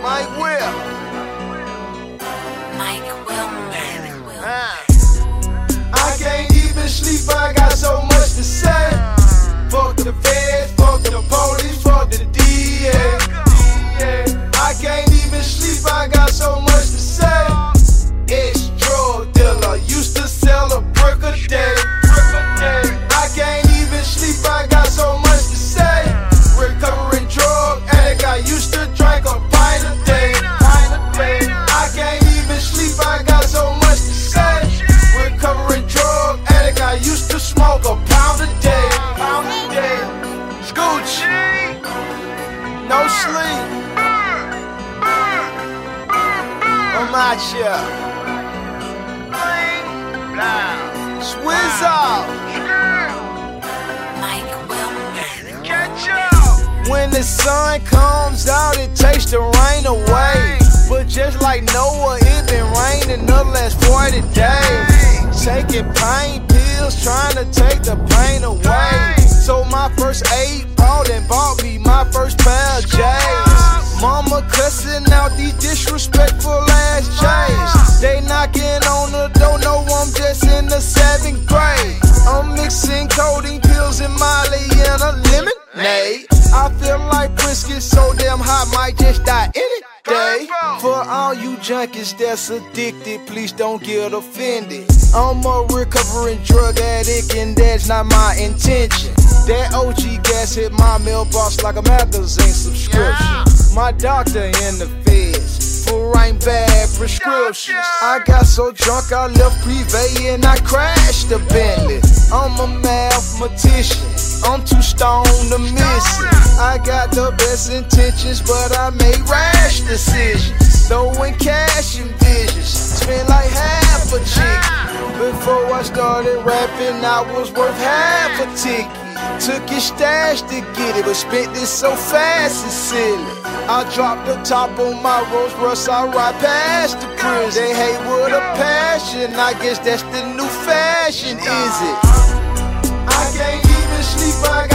Mike Will. I can't even sleep, I got so much to say. Fuck the feds, fuck the police, fuck the DA. I can't even sleep, I got so much to say. Ex-drug dealer, used to sell a brick a day. I can't even sleep, I got so much to say. Recovering drug addict, I used to drink a pint a day. I can't even sleep, I got so much to say. Recovering drug addict, I used to smoke a pound a day. Scooch, no sleep. I'm out here. Swizz off. When the sun comes out, it takes the rain away. But just like Noah, it been raining the last 40 days. Taking pain pills, trying to take the pain away. So my first aid bought and bought me my first pair of J's. Mama cussing out these disrespectful ass J's. They knocking on the door, no, I'm just in the 7th grade. I'm mixing codeine pills and Molly in a lemonade. I feel like brisket so damn hot, might just die any day. For all you junkies that's addicted, please don't get offended. I'm a recovering drug addict and that's not my intention. That OG gas hit my mailbox like a magazine subscription. My doctor in the feds for writing bad prescriptions. I got so drunk I left Privé and I crashed the Bentley. I'm a mathematician, I'm too stoned to miss it. I got the best intentions, but I made rash decisions. Throwing cash in visions, spent like half a chicken. Before I started rapping, I was worth half a ticket. Took your stash to get it, but spent it so fast it's silly. I dropped the top on my Rolls Royce, I ride past the prison. They hate with a passion, I guess that's the new fashion, is it? I can't even sleep, I